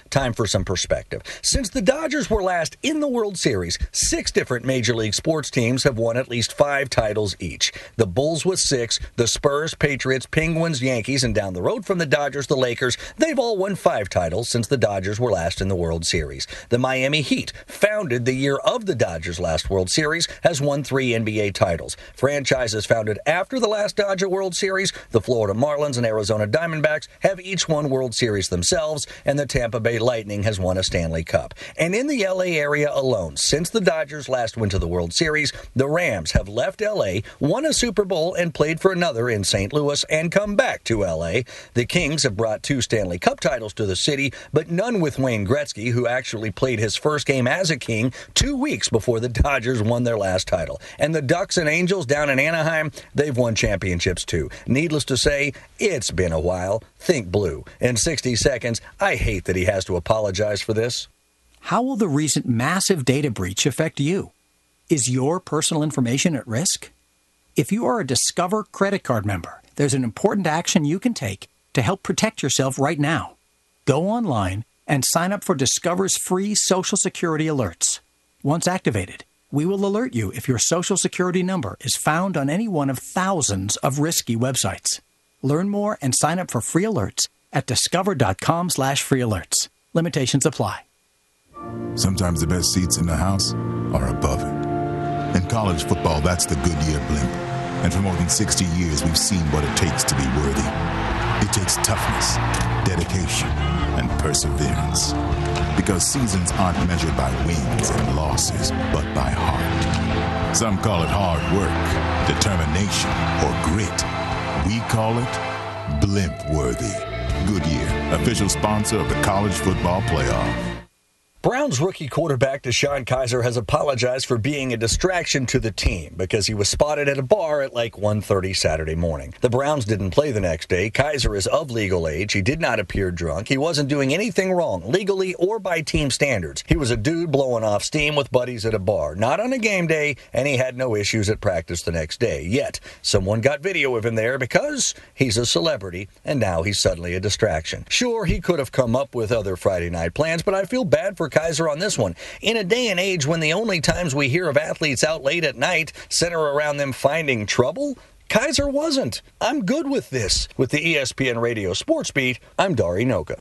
time for some perspective. Since the Dodgers were last in the World Series, 6 different Major League sports teams have won at least 5 titles each. The Bulls with 6, the Spurs, Patriots, Penguins, Yankees, and down the road from the Dodgers, the Lakers, they've all won 5 titles since the Dodgers were last in the World Series. The Miami Heat, founded the year of the Dodgers' last World Series, has won 3 NBA titles. Franchises founded after the last Dodger World Series, the Florida Marlins and Arizona Diamondbacks, have each won World Series themselves, and the Tampa Bay Lightning has won a Stanley Cup. And in the LA area alone, since the Dodgers last went to the World Series, the Rams have left LA, won a Super Bowl, and played for another in St. Louis, and come back to LA. The Kings have brought 2 Stanley Cup titles to the city, but none with Wayne Gretzky, who actually played his first game as a King 2 weeks before the Dodgers won their last title. And the Ducks and Angels down in Anaheim, they've won championships too. Needless to say, it's been a while. Think blue. In 60 seconds, I hate that he has to apologize for this. How will the recent massive data breach affect you? Is your personal information at risk? If you are a Discover credit card member, there's an important action you can take to help protect yourself right now. Go online and sign up for Discover's free Social Security alerts. Once activated, we will alert you if your Social Security number is found on any one of thousands of risky websites. Learn more and sign up for free alerts at discover.com/free alerts. Limitations apply. Sometimes the best seats in the house are above it. In college football, that's the Goodyear blimp. And for more than 60 years, we've seen what it takes to be worthy. It takes toughness, dedication, and perseverance. Because seasons aren't measured by wins and losses, but by heart. Some call it hard work, determination, or grit. We call it Blimp-worthy. Goodyear, official sponsor of the College Football Playoff. Browns rookie quarterback DeShone Kizer has apologized for being a distraction to the team because he was spotted at a bar at like 1:30 Saturday morning. The Browns didn't play the next day. Kizer is of legal age. He did not appear drunk. He wasn't doing anything wrong, legally or by team standards. He was a dude blowing off steam with buddies at a bar, not on a game day, and he had no issues at practice the next day. Yet, someone got video of him there because he's a celebrity, and now he's suddenly a distraction. Sure, he could have come up with other Friday night plans, but I feel bad for Kizer on this one. In a day and age when the only times we hear of athletes out late at night center around them finding trouble, Kizer wasn't. I'm good with this. With the ESPN Radio Sports Beat, I'm Dari Noka.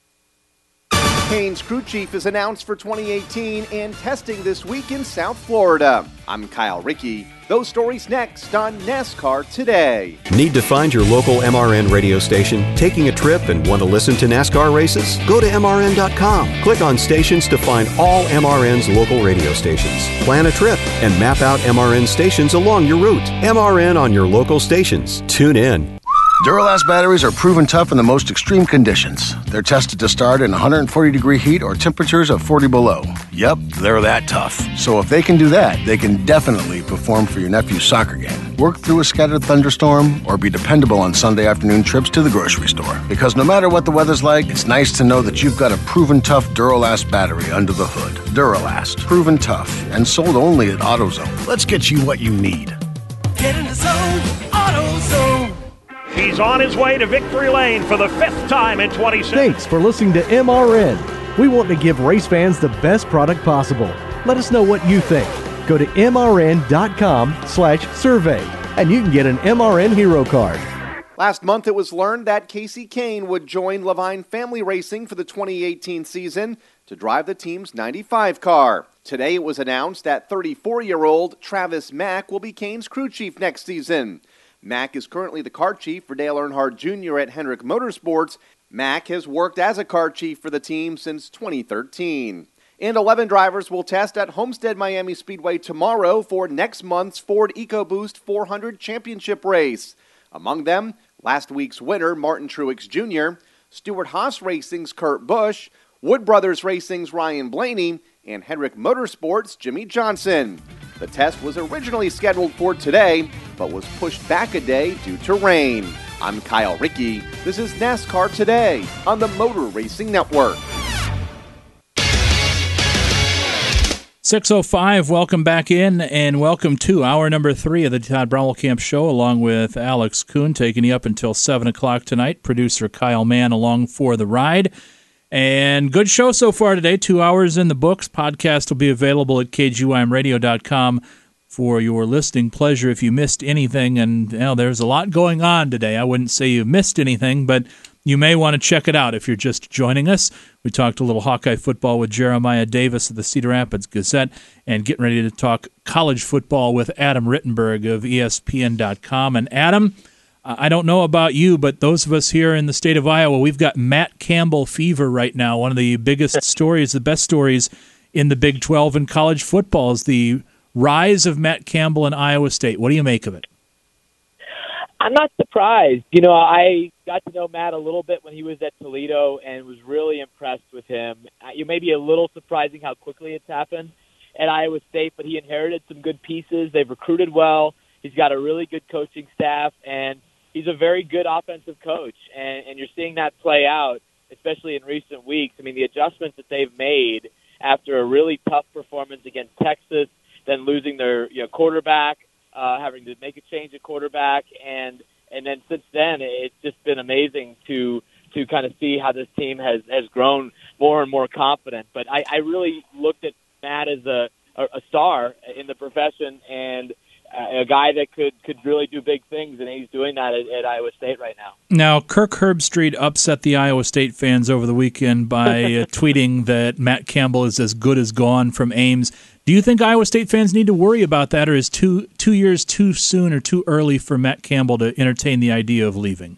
Canes crew chief is announced for 2018 and testing this week in South Florida. I'm Kyle Rickey. Those stories next on NASCAR Today. Need to find your local MRN radio station? Taking a trip and want to listen to NASCAR races? Go to MRN.com. Click on stations to find all MRN's local radio stations. Plan a trip and map out MRN stations along your route. MRN on your local stations. Tune in. Duralast batteries are proven tough in the most extreme conditions. They're tested to start in 140-degree heat or temperatures of 40 below. Yep, they're that tough. So if they can do that, they can definitely perform for your nephew's soccer game, work through a scattered thunderstorm, or be dependable on Sunday afternoon trips to the grocery store. Because no matter what the weather's like, it's nice to know that you've got a proven tough Duralast battery under the hood. Duralast, proven tough, and sold only at AutoZone. Let's get you what you need. Get in the zone, AutoZone. He's on his way to victory lane for the 5th time in 26. Thanks for listening to MRN. We want to give race fans the best product possible. Let us know what you think. Go to mrn.com/survey and you can get an MRN Hero Card. Last month, it was learned that Casey Kane would join Levine Family Racing for the 2018 season to drive the team's 95 car. Today, it was announced that 34-year-old Travis Mack will be Kane's crew chief next season. Mack is currently the car chief for Dale Earnhardt Jr. at Hendrick Motorsports. Mack has worked as a car chief for the team since 2013. And 11 drivers will test at Homestead Miami Speedway tomorrow for next month's Ford EcoBoost 400 Championship race. Among them, last week's winner, Martin Truex Jr., Stewart-Haas Racing's Kurt Busch, Wood Brothers Racing's Ryan Blaney, and Hendrick Motorsports' Jimmy Johnson. The test was originally scheduled for today, but was pushed back a day due to rain. I'm Kyle Rickey. This is NASCAR Today on the Motor Racing Network. 6:05, welcome back in, and welcome to hour number 3 of the Todd Brommelkamp Show, along with Alex Kuhn, taking you up until 7 o'clock tonight. Producer Kyle Mann along for the ride. And good show so far today. 2 hours in the books. Podcast will be available at kgymradio.com for your listening pleasure if you missed anything. And there's a lot going on today. I wouldn't say you missed anything, but you may want to check it out if you're just joining us. We talked a little Hawkeye football with Jeremiah Davis of the Cedar Rapids Gazette, and getting ready to talk college football with Adam Rittenberg of ESPN.com. And Adam, I don't know about you, but those of us here in the state of Iowa, we've got Matt Campbell fever right now. One of the biggest stories, the best stories in the Big 12 in college football is the rise of Matt Campbell in Iowa State. What do you make of it? I'm not surprised. I got to know Matt a little bit when he was at Toledo and was really impressed with him. It may be a little surprising how quickly it's happened at Iowa State, but he inherited some good pieces. They've recruited well. He's got a really good coaching staff, and he's a very good offensive coach, and you're seeing that play out, especially in recent weeks. I mean, the adjustments that they've made after a really tough performance against Texas, then losing their quarterback, having to make a change at quarterback, and then since then, it's just been amazing to kind of see how this team has grown more and more confident. But I really looked at Matt as a star in the profession and a guy that could really do big things, and he's doing that at Iowa State right now. Now, Kirk Herbstreit upset the Iowa State fans over the weekend by tweeting that Matt Campbell is as good as gone from Ames. Do you think Iowa State fans need to worry about that, or is 2 years too soon or too early for Matt Campbell to entertain the idea of leaving?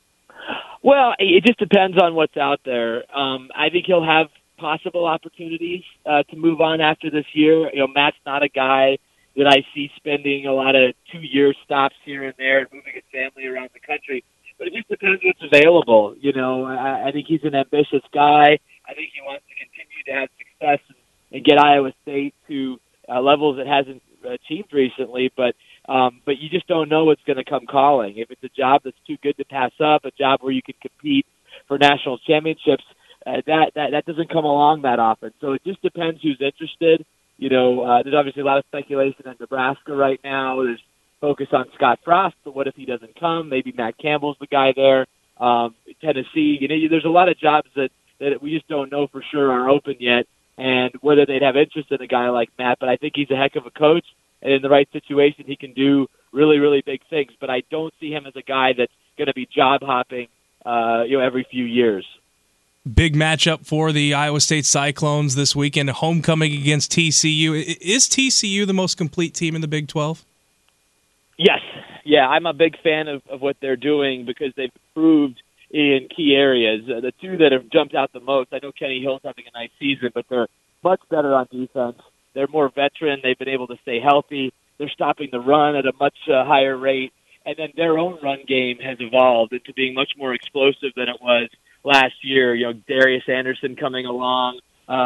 Well, it just depends on what's out there. I think he'll have possible opportunities to move on after this year. Matt's not a guy that I see spending a lot of 2-year stops here and there and moving his family around the country. But it just depends what's available. I think he's an ambitious guy. I think he wants to continue to have success and get Iowa State to levels it hasn't achieved recently. But you just don't know what's going to come calling. If it's a job that's too good to pass up, a job where you can compete for national championships, that doesn't come along that often. So it just depends who's interested. There's obviously a lot of speculation in Nebraska right now. There's focus on Scott Frost, but what if he doesn't come? Maybe Matt Campbell's the guy there. Tennessee, there's a lot of jobs that we just don't know for sure are open yet, and whether they'd have interest in a guy like Matt. But I think he's a heck of a coach, and in the right situation, he can do really, really big things. But I don't see him as a guy that's going to be job hopping, every few years. Big matchup for the Iowa State Cyclones this weekend, homecoming against TCU. Is TCU the most complete team in the Big 12? Yes. Yeah, I'm a big fan of what they're doing because they've improved in key areas. The two that have jumped out the most, I know Kenny Hill's having a nice season, but they're much better on defense. They're more veteran. They've been able to stay healthy. They're stopping the run at a much higher rate. And then their own run game has evolved into being much more explosive than it was last year. Darius Anderson coming along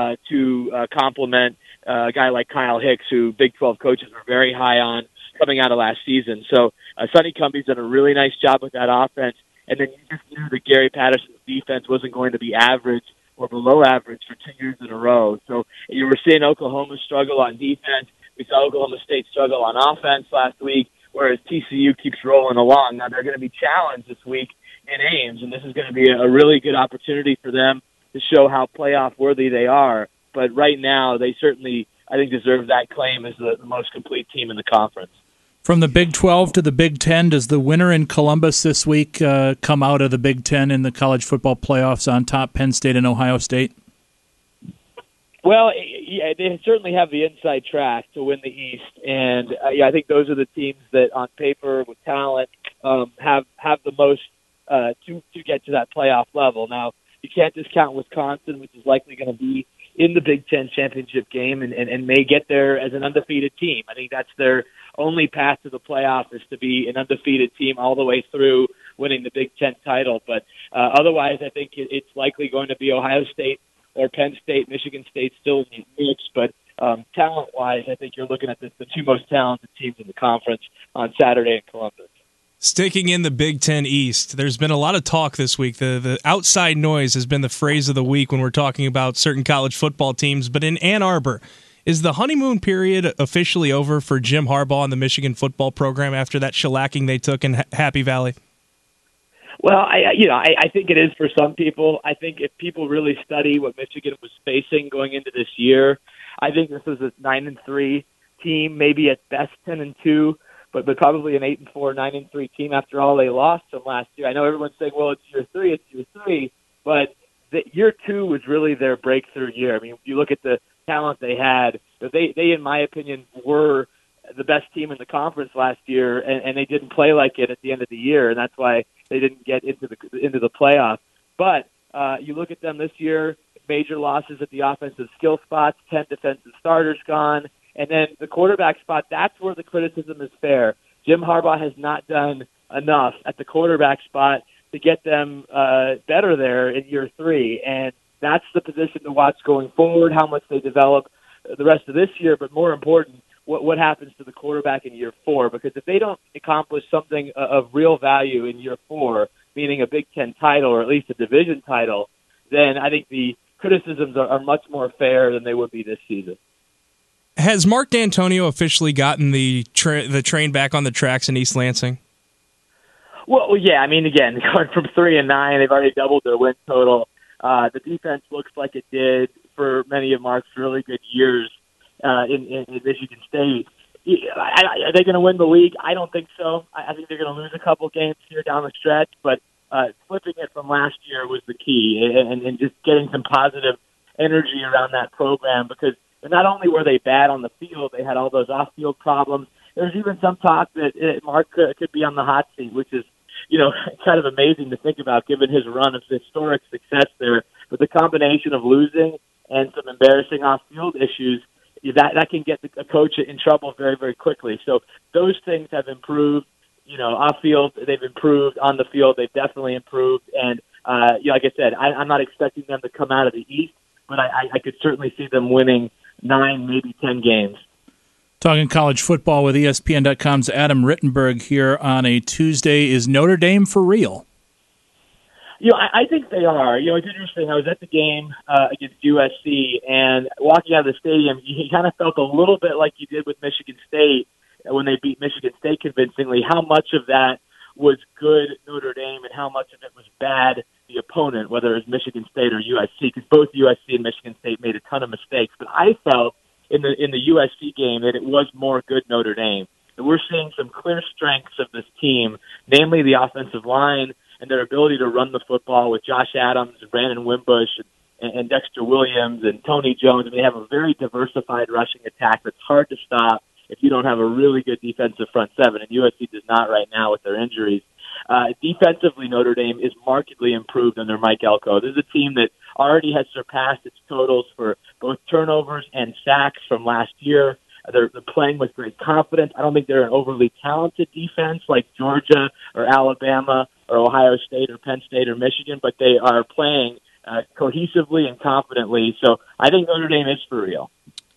to complement a guy like Kyle Hicks, who Big 12 coaches were very high on coming out of last season. So Sonny Cumbie's done a really nice job with that offense. And then you just knew that Gary Patterson's defense wasn't going to be average or below average for 2 years in a row. So you were seeing Oklahoma struggle on defense. We saw Oklahoma State struggle on offense last week, whereas TCU keeps rolling along. Now they're going to be challenged this week in Ames, and this is going to be a really good opportunity for them to show how playoff worthy they are. But right now, they certainly, I think, deserve that claim as the most complete team in the conference. From the Big 12 to the Big 10, does the winner in Columbus this week come out of the Big 10 in the college football playoffs on top, Penn State and Ohio State? Well, yeah, they certainly have the inside track to win the East, and I think those are the teams that, on paper, with talent, have the most to get to that playoff level. Now, you can't discount Wisconsin, which is likely going to be in the Big Ten championship game and may get there as an undefeated team. I think that's their only path to the playoff, is to be an undefeated team all the way through winning the Big Ten title. But otherwise, I think it's likely going to be Ohio State or Penn State. Michigan State still in the mix, but talent-wise, I think you're looking at the two most talented teams in the conference on Saturday in Columbus. Sticking in the Big Ten East, there's been a lot of talk this week. The outside noise has been the phrase of the week when we're talking about certain college football teams. But in Ann Arbor, is the honeymoon period officially over for Jim Harbaugh and the Michigan football program after that shellacking they took in Happy Valley? Well, I think it is for some people. I think if people really study what Michigan was facing going into this year, I think this was a 9-3 team, maybe at best 10-2, but probably an 8-4, 9-3 team after all they lost from last year. I know everyone's saying, well, it's year three, but year two was really their breakthrough year. I mean, if you look at the talent they had, they in my opinion, were the best team in the conference last year, and they didn't play like it at the end of the year, and that's why they didn't get into the playoffs. But you look at them this year, major losses at the offensive skill spots, 10 defensive starters gone, and then the quarterback spot, that's where the criticism is fair. Jim Harbaugh has not done enough at the quarterback spot to get them better there in year three, and that's the position to watch going forward, how much they develop the rest of this year, but more important, what happens to the quarterback in year four, because if they don't accomplish something of real value in year four, meaning a Big Ten title or at least a division title, then I think the criticisms are much more fair than they would be this season. Has Mark D'Antonio officially gotten the train back on the tracks in East Lansing? Well, yeah, I mean, again, going from 3-9, they've already doubled their win total. The defense looks like it did for many of Mark's really good years in Michigan State. Are they going to win the league? I don't think so. I think they're going to lose a couple games here down the stretch, but flipping it from last year was the key, and just getting some positive energy around that program, because not only were they bad on the field, they had all those off-field problems. There's even some talk that Mark could be on the hot seat, which is, kind of amazing to think about given his run of historic success there. But the combination of losing and some embarrassing off-field issues, that can get a coach in trouble very, very quickly. So those things have improved. Off-field, they've improved. On the field, they've definitely improved. And, like I said, I'm not expecting them to come out of the East, but I could certainly see them winning 9, maybe 10 games. Talking college football with ESPN.com's Adam Rittenberg here on a Tuesday. Is Notre Dame for real? I think they are. It's interesting. I was at the game against USC, and walking out of the stadium, you kind of felt a little bit like you did with Michigan State when they beat Michigan State convincingly, how much of that was good Notre Dame and how much of it was bad the opponent, whether it was Michigan State or USC, because both USC and Michigan State made a ton of mistakes. But I felt in the USC game that it was more good Notre Dame. And we're seeing some clear strengths of this team, namely the offensive line and their ability to run the football with Josh Adams and Brandon Wimbush and Dexter Williams and Tony Jones. And they have a very diversified rushing attack that's hard to stop if you don't have a really good defensive front seven, and USC does not right now with their injuries. Defensively, Notre Dame is markedly improved under Mike Elko. This is a team that already has surpassed its totals for both turnovers and sacks from last year. They're playing with great confidence. I don't think they're an overly talented defense like Georgia or Alabama or Ohio State or Penn State or Michigan, but they are playing cohesively and confidently. So I think Notre Dame is for real.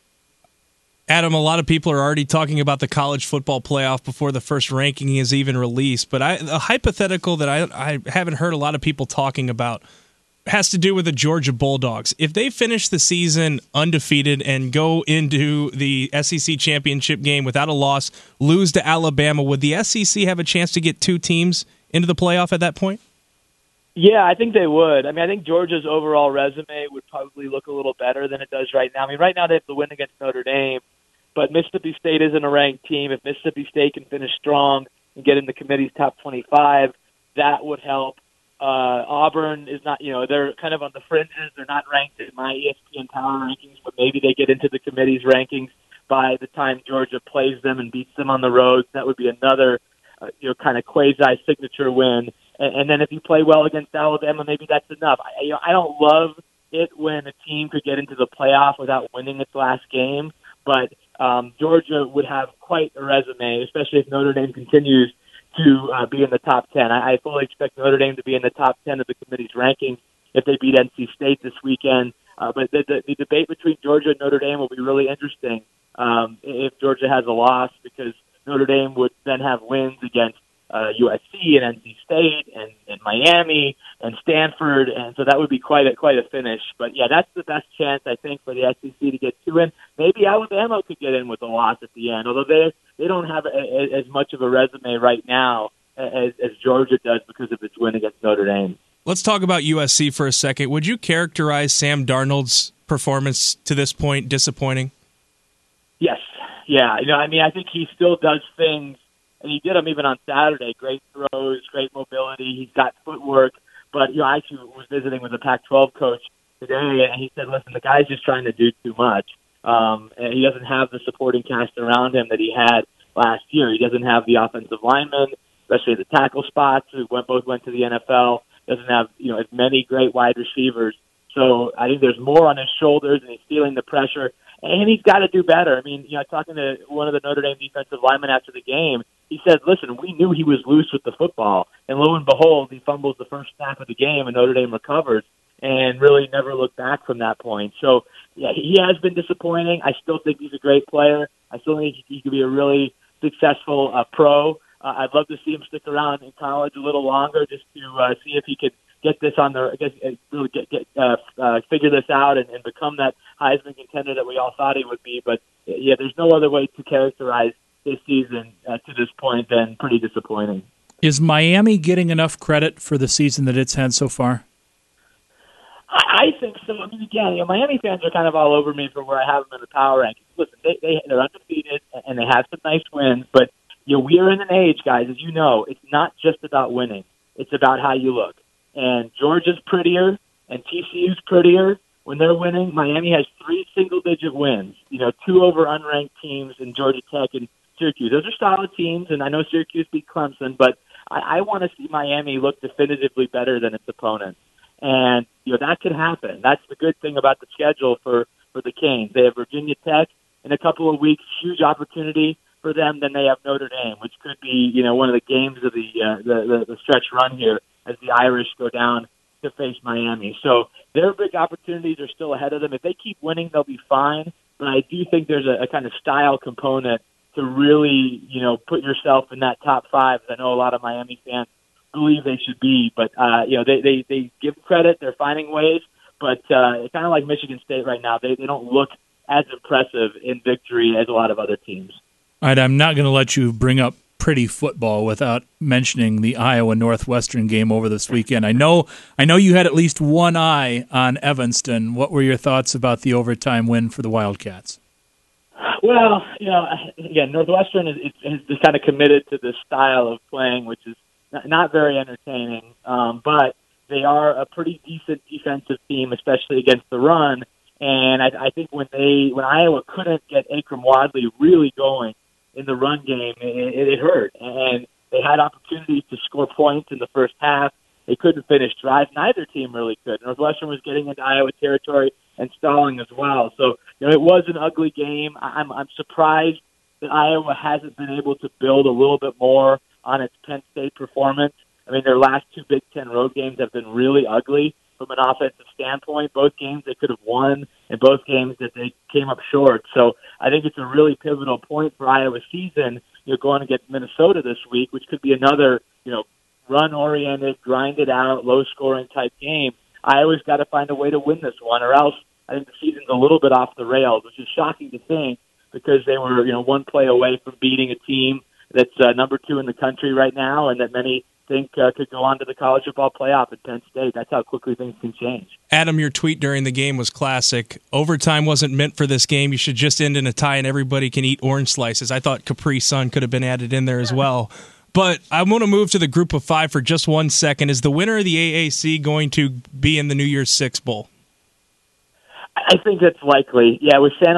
Adam, a lot of people are already talking about the college football playoff before the first ranking is even released, but a hypothetical that I haven't heard a lot of people talking about has to do with the Georgia Bulldogs. If they finish the season undefeated and go into the SEC championship game without a loss, lose to Alabama, would the SEC have a chance to get two teams into the playoff at that point? Yeah, I think they would. I mean, I think Georgia's overall resume would probably look a little better than it does right now. I mean, right now they have to win against Notre Dame, but Mississippi State isn't a ranked team. If Mississippi State can finish strong and get in the committee's top 25, that would help. Auburn is not, they're kind of on the fringes. They're not ranked in my ESPN Power rankings, but maybe they get into the committee's rankings by the time Georgia plays them and beats them on the road. That would be another, kind of quasi-signature win. And then if you play well against Alabama, maybe that's enough. I don't love it when a team could get into the playoff without winning its last game, but Georgia would have quite a resume, especially if Notre Dame continues to be in the top 10. I fully expect Notre Dame to be in the top 10 of the committee's rankings if they beat NC State this weekend. But the debate between Georgia and Notre Dame will be really interesting if Georgia has a loss, because Notre Dame would then have wins against USC and NC State and Miami and Stanford, and so that would be quite a finish. But yeah, that's the best chance I think for the SEC to get two in. Maybe Alabama could get in with a loss at the end, although they don't have as much of a resume right now as Georgia does because of its win against Notre Dame. Let's talk about USC for a second. Would you characterize Sam Darnold's performance to this point disappointing? Yes. Yeah. I think he still does things, and he did them even on Saturday. Great throws, great mobility. He's got footwork. But, I actually was visiting with a Pac-12 coach today, and he said, listen, the guy's just trying to do too much. And he doesn't have the supporting cast around him that he had last year. He doesn't have the offensive linemen, especially the tackle spots, who both went to the NFL. Doesn't have as many great wide receivers. So I think there's more on his shoulders, and he's feeling the pressure. And he's got to do better. Talking to one of the Notre Dame defensive linemen after the game, he said, listen, we knew he was loose with the football. And lo and behold, he fumbles the first snap of the game, and Notre Dame recovers and really never looked back from that point. So, yeah, he has been disappointing. I still think he's a great player. I still think he could be a really successful pro. I'd love to see him stick around in college a little longer just to see if he could get this on the, really figure this out and become that Heisman contender that we all thought he would be. But yeah, there's no other way to characterize this season to this point than pretty disappointing. Is Miami getting enough credit for the season that it's had so far? I think so. Again, Miami fans are kind of all over me for where I have them in the power rankings. Listen, they're undefeated and they have some nice wins, but we are in an age, guys, as you know, it's not just about winning. It's about how you look. And Georgia's prettier and TCU's prettier when they're winning. Miami has 3 single-digit wins, 2 over unranked teams in Georgia Tech and Syracuse. Those are solid teams, and I know Syracuse beat Clemson, but I want to see Miami look definitively better than its opponents. And, that could happen. That's the good thing about the schedule for the Canes. They have Virginia Tech in a couple of weeks, huge opportunity for them. Then they have Notre Dame, which could be, one of the games of the stretch run here as the Irish go down to face Miami. So their big opportunities are still ahead of them. If they keep winning, they'll be fine. But I do think there's a kind of style component to really, put yourself in that top 5. I know a lot of Miami fans believe they should be, but they give credit. They're finding ways, but it's kind of like Michigan State right now. They don't look as impressive in victory as a lot of other teams. All right, I'm not going to let you bring up pretty football without mentioning the Iowa Northwestern game over this weekend. I know you had at least one eye on Evanston. What were your thoughts about the overtime win for the Wildcats? Well, again, Northwestern is kind of committed to this style of playing, which is not very entertaining, but they are a pretty decent defensive team, especially against the run. And I think when Iowa couldn't get Akram Wadley really going in the run game, it hurt. And they had opportunities to score points in the first half. They couldn't finish drives. Neither team really could. Northwestern was getting into Iowa territory and stalling as well. So it was an ugly game. I'm surprised that Iowa hasn't been able to build a little bit more on its Penn State performance. Their last 2 Big Ten road games have been really ugly from an offensive standpoint. Both games they could have won, and both games that they came up short. So I think it's a really pivotal point for Iowa's season. You're going to get Minnesota this week, which could be another, run-oriented, grind-it-out, low-scoring type game. Iowa's got to find a way to win this one, or else I think the season's a little bit off the rails, which is shocking to think because they were, one play away from beating a team that's number 2 in the country right now, and that many think could go on to the college football playoff at Penn State. That's how quickly things can change. Adam, your tweet during the game was classic. Overtime wasn't meant for this game. You should just end in a tie and everybody can eat orange slices. I thought Capri Sun could have been added in there as well. But I want to move to the group of 5 for just 1 second. Is the winner of the AAC going to be in the New Year's Six Bowl? I think it's likely. Yeah, with San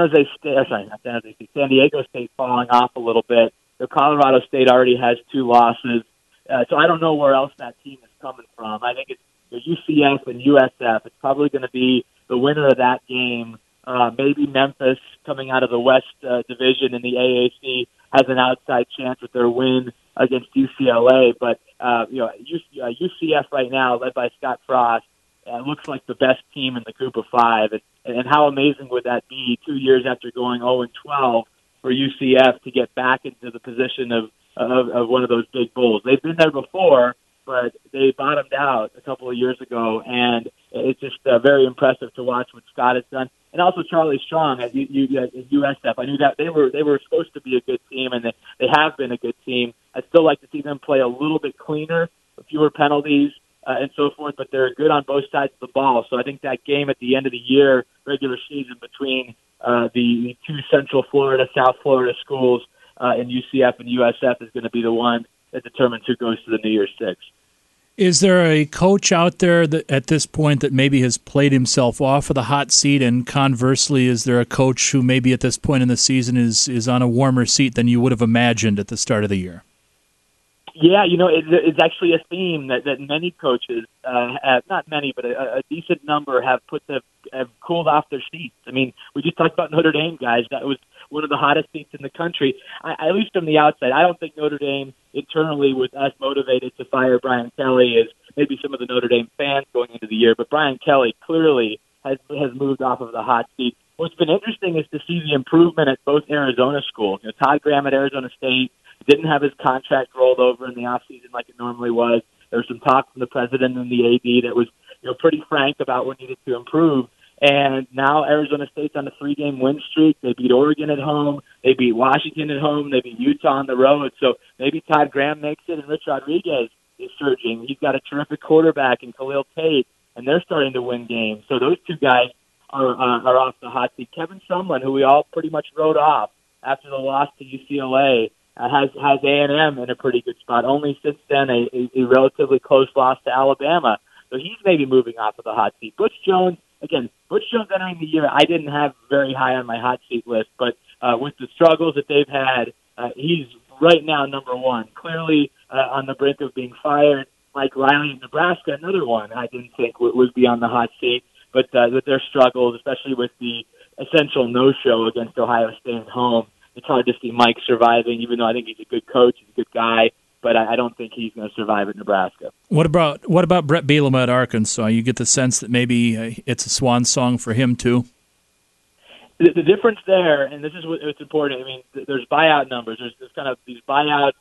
Diego State falling off a little bit. Colorado State already has 2 losses. So I don't know where else that team is coming from. I think it's UCF and USF. It's probably going to be the winner of that game. Maybe Memphis, coming out of the West Division in the AAC, has an outside chance with their win against UCLA. But UCF right now, led by Scott Frost, looks like the best team in the group of 5. And how amazing would that be 2 years after going 0-12 for UCF to get back into the position of one of those big bowls? They've been there before, but they bottomed out a couple of years ago, and it's just very impressive to watch what Scott has done. And also Charlie Strong at USF. I knew that they were supposed to be a good team, and they have been a good team. I'd still like to see them play a little bit cleaner, fewer penalties, and so forth, but they're good on both sides of the ball. So I think that game at the end of the year, regular season, between the two Central Florida, South Florida schools in UCF and USF is going to be the one that determines who goes to the New Year's Six. Is there a coach out there that at this point that maybe has played himself off of the hot seat, and conversely, is there a coach who maybe at this point in the season is on a warmer seat than you would have imagined at the start of the year? Yeah, it's actually a theme that many coaches, not many, but a decent number have cooled off their seats. I mean, we just talked about Notre Dame, guys. That was one of the hottest seats in the country. At least from the outside, I don't think Notre Dame internally was as motivated to fire Brian Kelly as maybe some of the Notre Dame fans going into the year. But Brian Kelly clearly has moved off of the hot seat. What's been interesting is to see the improvement at both Arizona schools. Todd Graham at Arizona State didn't have his contract rolled over in the offseason like it normally was. There was some talk from the president and the AD that was pretty frank about what needed to improve. And now Arizona State's on a 3-game win streak. They beat Oregon at home. They beat Washington at home. They beat Utah on the road. So maybe Todd Graham makes it, and Rich Rodriguez is surging. He's got a terrific quarterback in Khalil Tate, and they're starting to win games. So those two guys are off the hot seat. Kevin Sumlin, who we all pretty much wrote off after the loss to UCLA, has A&M in a pretty good spot. Only since then a relatively close loss to Alabama. So he's maybe moving off of the hot seat. Butch Jones entering the year, I didn't have very high on my hot seat list, but with the struggles that they've had, he's right now number one. Clearly on the brink of being fired. Mike Riley in Nebraska, another one I didn't think would be on the hot seat, but with their struggles, especially with the essential no-show against Ohio State at home, it's hard to see Mike surviving, even though I think he's a good coach, he's a good guy, but I don't think he's going to survive at Nebraska. What about Brett Bielema at Arkansas? You get the sense that maybe it's a swan song for him too? The difference there, and this is what's important, I mean, there's buyout numbers. There's kind of these buyout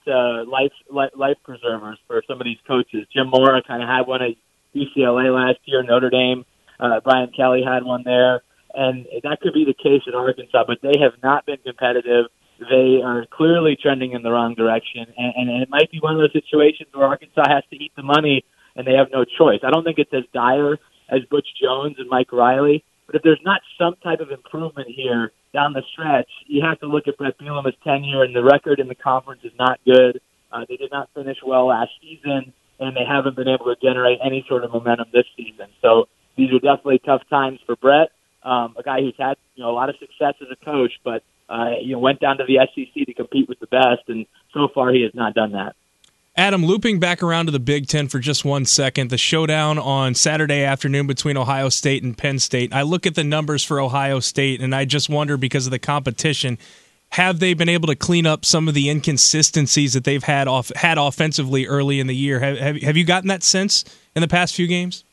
life preservers for some of these coaches. Jim Mora kind of had one at UCLA last year, Notre Dame. Brian Kelly had one there. And that could be the case at Arkansas, but they have not been competitive. They are clearly trending in the wrong direction, and it might be one of those situations where Arkansas has to eat the money, and they have no choice. I don't think it's as dire as Butch Jones and Mike Riley, but if there's not some type of improvement here down the stretch, you have to look at Brett Bielema's tenure, and the record in the conference is not good. They did not finish well last season, and they haven't been able to generate any sort of momentum this season. So these are definitely tough times for Brett. A guy who's had a lot of success as a coach, but went down to the SEC to compete with the best, and so far he has not done that. Adam, looping back around to the Big Ten for just 1 second, the showdown on Saturday afternoon between Ohio State and Penn State. I look at the numbers for Ohio State, and I just wonder, because of the competition, have they been able to clean up some of the inconsistencies that they've had offensively early in the year? Have you gotten that sense in the past few games?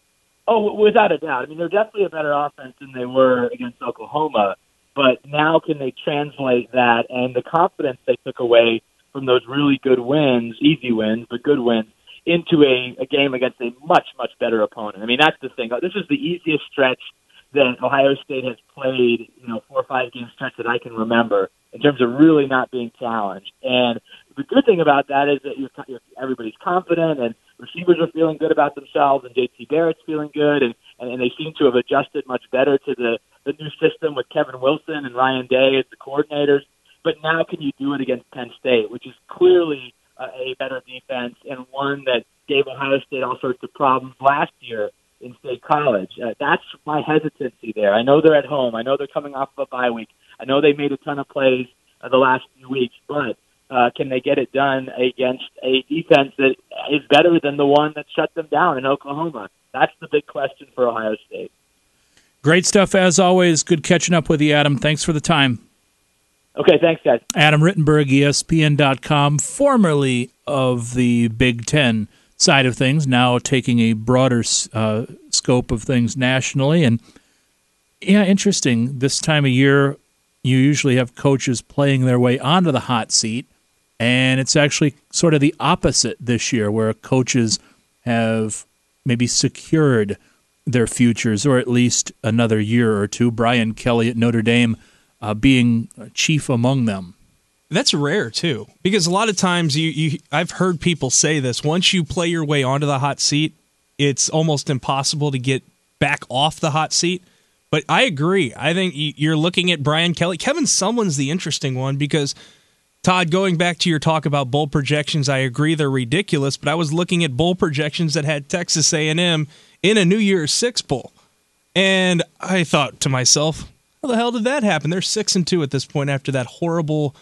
Oh, without a doubt. I mean, they're definitely a better offense than they were against Oklahoma, but now can they translate that and the confidence they took away from those really good wins, easy wins, but good wins, into a game against a much, much better opponent? I mean, that's the thing. This is the easiest stretch that Ohio State has played, 4 or 5 game stretch that I can remember in terms of really not being challenged. And the good thing about that is that everybody's confident, and receivers are feeling good about themselves, and JT Barrett's feeling good, and they seem to have adjusted much better to the new system with Kevin Wilson and Ryan Day as the coordinators. But now can you do it against Penn State, which is clearly a better defense, and one that gave Ohio State all sorts of problems last year in State College? That's my hesitancy there. I know they're at home. I know they're coming off of a bye week. I know they made a ton of plays the last few weeks, but can they get it done against a defense that is better than the one that shut them down in Oklahoma? That's the big question for Ohio State. Great stuff, as always. Good catching up with you, Adam. Thanks for the time. Okay, thanks, guys. Adam Rittenberg, ESPN.com, formerly of the Big Ten side of things, now taking a broader scope of things nationally. And, yeah, interesting. This time of year, you usually have coaches playing their way onto the hot seat, and it's actually sort of the opposite this year, where coaches have maybe secured their futures, or at least another year or two. Brian Kelly at Notre Dame being chief among them. That's rare, too, because a lot of times I've heard people say this. Once you play your way onto the hot seat, it's almost impossible to get back off the hot seat. But I agree. I think you're looking at Brian Kelly. Kevin Sumlin's the interesting one because, Todd, going back to your talk about bowl projections, I agree they're ridiculous, but I was looking at bowl projections that had Texas A&M in a New Year's Six bowl. And I thought to myself, how the hell did that happen? They're 6-2 at this point after that horrible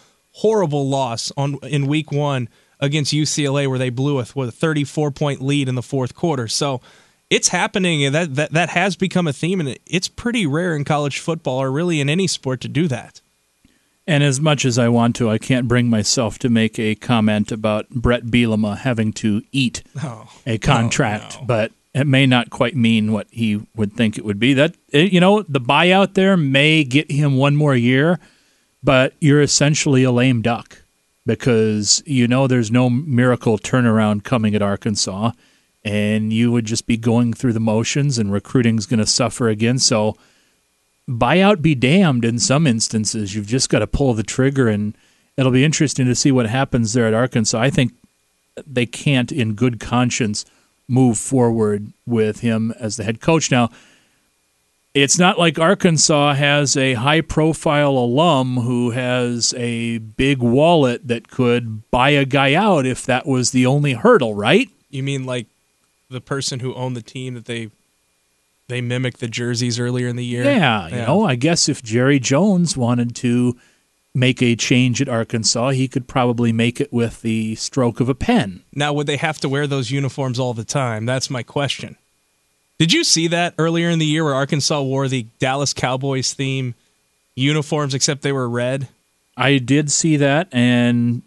loss in week 1 against UCLA where they blew with a 34-point lead in the fourth quarter. So it's happening, and that has become a theme, and it's pretty rare in college football or really in any sport to do that. And as much as I want to, I can't bring myself to make a comment about Brett Bielema having to eat a contract, but it may not quite mean what he would think it would be. That, the buyout there may get him one more year, but you're essentially a lame duck because there's no miracle turnaround coming at Arkansas, and you would just be going through the motions, and recruiting's going to suffer again. So buyout be damned in some instances. You've just got to pull the trigger, and it'll be interesting to see what happens there at Arkansas. I think they can't, in good conscience, move forward with him as the head coach. Now, it's not like Arkansas has a high-profile alum who has a big wallet that could buy a guy out if that was the only hurdle, right? You mean like the person who owned the team that they mimicked the jerseys earlier in the year? Yeah, I guess if Jerry Jones wanted to make a change at Arkansas, he could probably make it with the stroke of a pen. Now, would they have to wear those uniforms all the time? That's my question. Did you see that earlier in the year where Arkansas wore the Dallas Cowboys theme uniforms, except they were red? I did see that, and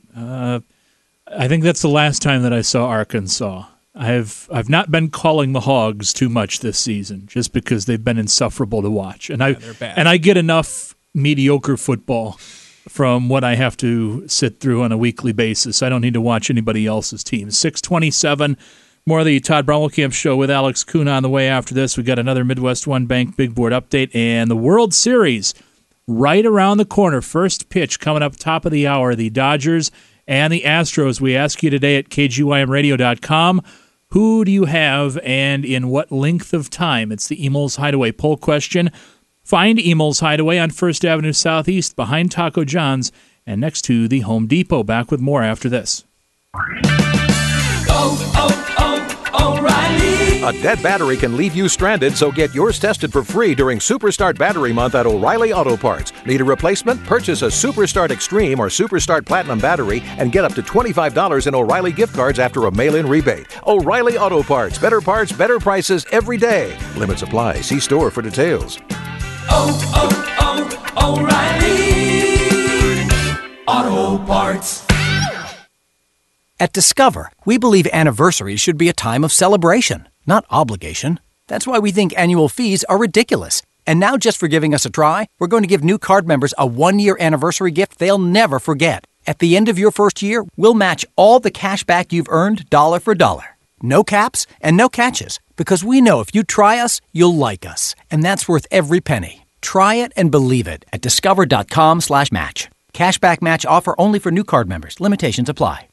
I think that's the last time that I saw Arkansas. I've not been calling the Hogs too much this season, just because they've been insufferable to watch, and they're bad. And I get enough mediocre football from what I have to sit through on a weekly basis. I don't need to watch anybody else's team. 6:27. More of the Todd Brommelkamp Show with Alex Kuna on the way after this. We got another Midwest One Bank Big Board update and the World Series right around the corner. First pitch coming up top of the hour. The Dodgers and the Astros. We ask you today at KGYMradio.com, who do you have and in what length of time? It's the Emil's Hideaway poll question. Find Emil's Hideaway on 1st Avenue Southeast behind Taco John's and next to the Home Depot. Back with more after this. O'Reilly. A dead battery can leave you stranded, so get yours tested for free during Superstart Battery Month at O'Reilly Auto Parts. Need a replacement? Purchase a Superstart Extreme or Superstart Platinum battery and get up to $25 in O'Reilly gift cards after a mail-in rebate. O'Reilly Auto Parts. Better parts, better prices every day. Limits apply. See store for details. O'Reilly Auto Parts. At Discover, we believe anniversaries should be a time of celebration, not obligation. That's why we think annual fees are ridiculous. And now, just for giving us a try, we're going to give new card members a one-year anniversary gift they'll never forget. At the end of your first year, we'll match all the cash back you've earned dollar for dollar. No caps and no catches, because we know if you try us, you'll like us. And that's worth every penny. Try it and believe it at discover.com/match. Cashback match offer only for new card members. Limitations apply.